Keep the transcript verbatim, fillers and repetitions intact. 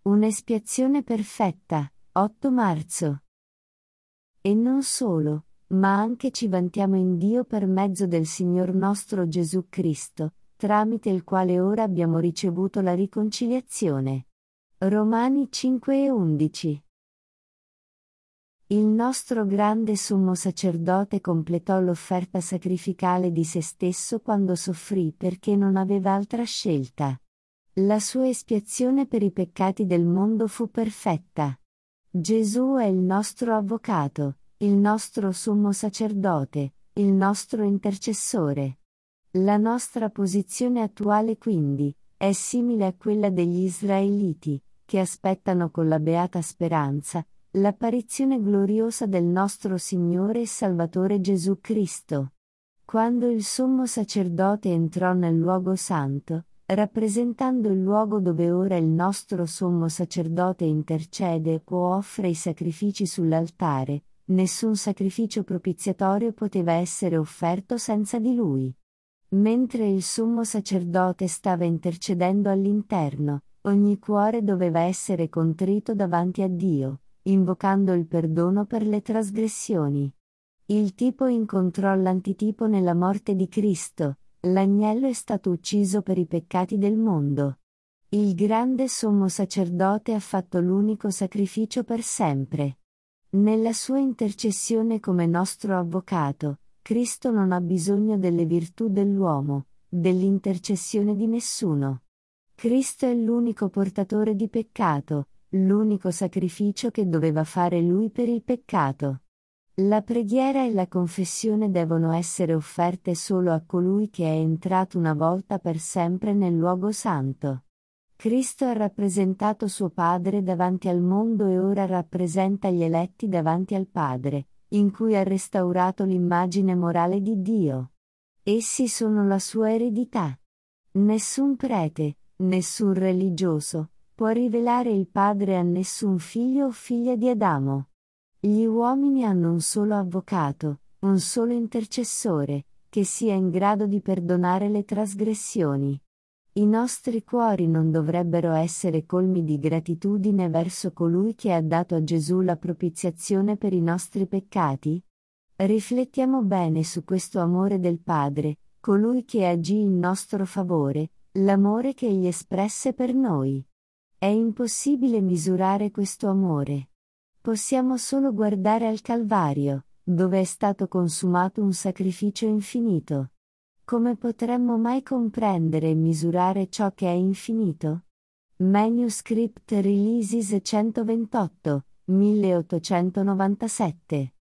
Un'espiazione perfetta, otto marzo. E non solo, ma anche ci vantiamo in Dio per mezzo del Signor nostro Gesù Cristo, tramite il quale ora abbiamo ricevuto la riconciliazione. Romani cinque e undici. Il nostro grande sommo sacerdote completò l'offerta sacrificale di se stesso quando soffrì perché non aveva altra scelta. La sua espiazione per i peccati del mondo fu perfetta. Gesù è il nostro avvocato, il nostro sommo sacerdote, il nostro intercessore. La nostra posizione attuale quindi è simile a quella degli israeliti, che aspettano con la beata speranza l'apparizione gloriosa del nostro Signore e Salvatore Gesù Cristo. Quando il sommo sacerdote entrò nel luogo santo, rappresentando il luogo dove ora il nostro sommo sacerdote intercede o offre i sacrifici sull'altare, nessun sacrificio propiziatorio poteva essere offerto senza di lui. Mentre il sommo sacerdote stava intercedendo all'interno, ogni cuore doveva essere contrito davanti a Dio, invocando il perdono per le trasgressioni. Il tipo incontrò l'antitipo nella morte di Cristo. L'agnello è stato ucciso per i peccati del mondo. Il grande sommo sacerdote ha fatto l'unico sacrificio per sempre. Nella sua intercessione come nostro avvocato, Cristo non ha bisogno delle virtù dell'uomo, dell'intercessione di nessuno. Cristo è l'unico portatore di peccato, l'unico sacrificio che doveva fare lui per il peccato. La preghiera e la confessione devono essere offerte solo a colui che è entrato una volta per sempre nel luogo santo. Cristo ha rappresentato suo Padre davanti al mondo e ora rappresenta gli eletti davanti al Padre, in cui ha restaurato l'immagine morale di Dio. Essi sono la sua eredità. Nessun prete, nessun religioso, può rivelare il Padre a nessun figlio o figlia di Adamo. Gli uomini hanno un solo avvocato, un solo intercessore, che sia in grado di perdonare le trasgressioni. I nostri cuori non dovrebbero essere colmi di gratitudine verso colui che ha dato a Gesù la propiziazione per i nostri peccati? Riflettiamo bene su questo amore del Padre, colui che agì in nostro favore, l'amore che Egli espresse per noi. È impossibile misurare questo amore. Possiamo solo guardare al Calvario, dove è stato consumato un sacrificio infinito. Come potremmo mai comprendere e misurare ciò che è infinito? Manuscript Releases centoventotto, milleottocentonovantasette